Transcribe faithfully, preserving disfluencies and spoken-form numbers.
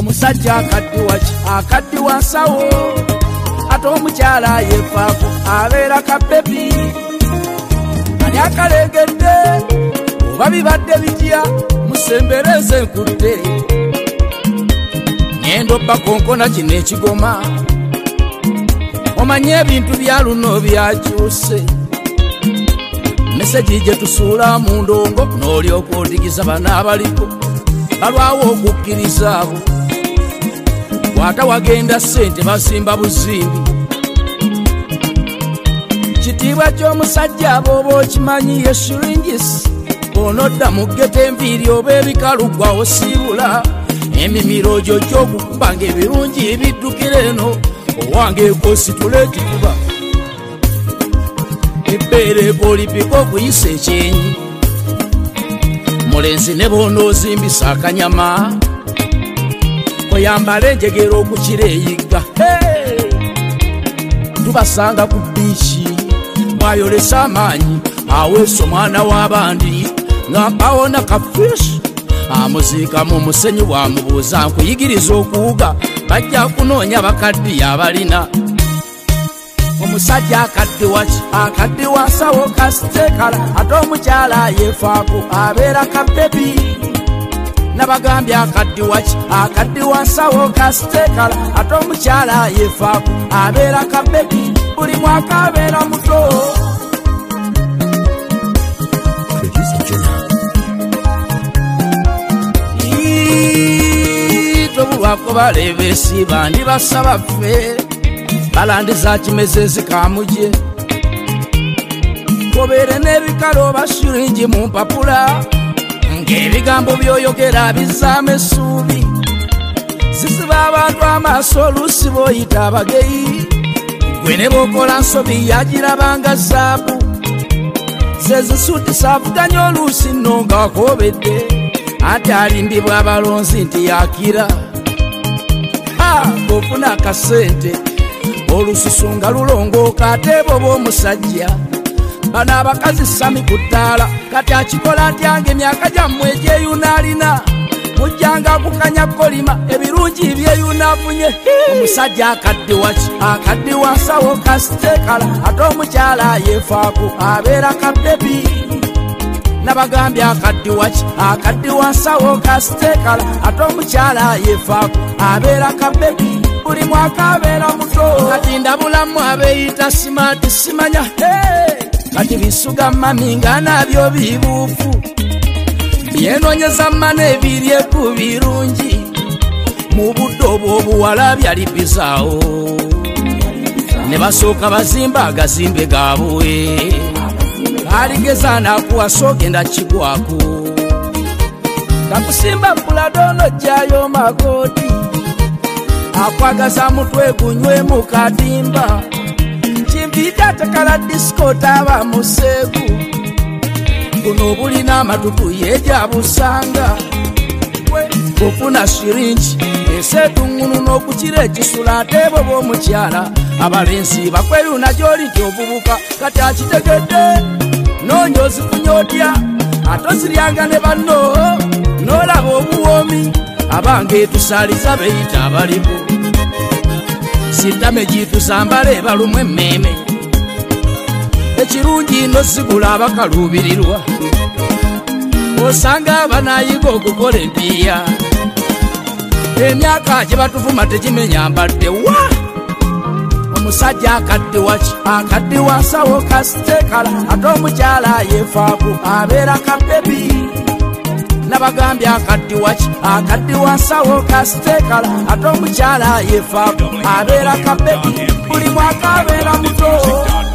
omusajja akaddiwa akaddiwa nsawo ate omukyala yefaako abeera kabebi ani akalegedde oba bibadde bijja musembereze nkudde ngendo bakonkona kino ekigoma omanye ebintu bya luno byakyuse meseji gye tusuula mu ndongo n'olyoka odigiza bana abaliko balwawo okukkiriza abo wata wagenda ssente basimba buzimbi kitiibwa ky'omusajja bw'oba okimanyi yeshuringisi onodda mu ggete enviiri oba ebikalugwa osiibula emimiro gyo gy'okukuba ng'ebirungi ebiddukira eno owange ekositule ekikuba ebbeere ekolipika okuyisa ekyenyi mulenzi ne boonoozimbisa akanyama oyambala enjegera okukira eyigga tubasanga ku biiki mwayolesa amaanyi aweesa omwana w'abandi nga bawona kafishi amuziika mu musenyi bwamubuuza nkuyigiriza okuwuga bajja kunoonya bakaddiya abalina omusajja akaddiwa ki akaddiwa nsawo kasitekala ate omukyala yefaako abeera kabebi nabagambye akaddiwa ki akaddiwa nsawo kasitekala ate omukyala yefaako abeera kabebi buli mwaka abeera muto tobulwako balebesi bandi basaba ffe balandiza kimezezi kamuje kobeere n'ebikalo bashuringi mu mpapula ng'ebigambo byoyogera bizaamu essuubi zisiba abantu amaaso oluusi b'oyita abageyi gwe ne b'okola nsobi yagirabanga zaabu zezisuutisa avuganya oluusi nno nga wakoobedde ate alimbibwa abalonzi nti yakira ng'ofuna akasente olususu nga lulongooka ate bo b'omusajja bano abakazi sami ku ttaala kati akikola atyange emyaka gyammwe egyeyuna alina mujjanga kukanya kolima ebirungi byeyuna afunye omusajja akaddiwa ki akaddiwa nsawo kasitekala ate omukyala yefaako abeera kabebi nabagambye akaddiwa ki akaddiwa nsawo kasitekala ate omukyala yefaako abeera kabebi buli mwaka abeera muto kati ndabulamu abeeyita simaati simanya kati bisuga mami nga nabyo bibuufu byenoonyeza mana ebirye ku birungi mu budde obwo obuwala byalibizaawo ne basooka bazimba agazimbe gaabwe aligeza nakuwasa ogenda kigwako kakusimba puladono jjayo magooti akwagaza mutwe gunywe mu katimba kimpiita tekala disco taba museegu buno bulina amatutu yejabusanga ofuna shiringi eseetuŋŋunu n'okukira ekisula ate bo b'omukyala abalenzi bakweyuna gy'oli nti obubuka kati akitegedde noonya ozifunya otya ate oziryanga ne banno n'olaba obuwoomi abange etusaaliza beyita abalimu sitame gitusambala ebalumu emmeeme ekirungi no zigula abakaluubirirwa osanga abanayiga okukola empiya emyaka gye batuvuma tegimenya mbadde wa omusajja akaddiwa ki akaddiwa nsawo kasitekala ate omukyala yefaako abeera kabebi nabagambye akaddiwa ki akaddiwa nsawo kasitekala ate omukyala yefaako abeera kabebi buli mwaka abeera muto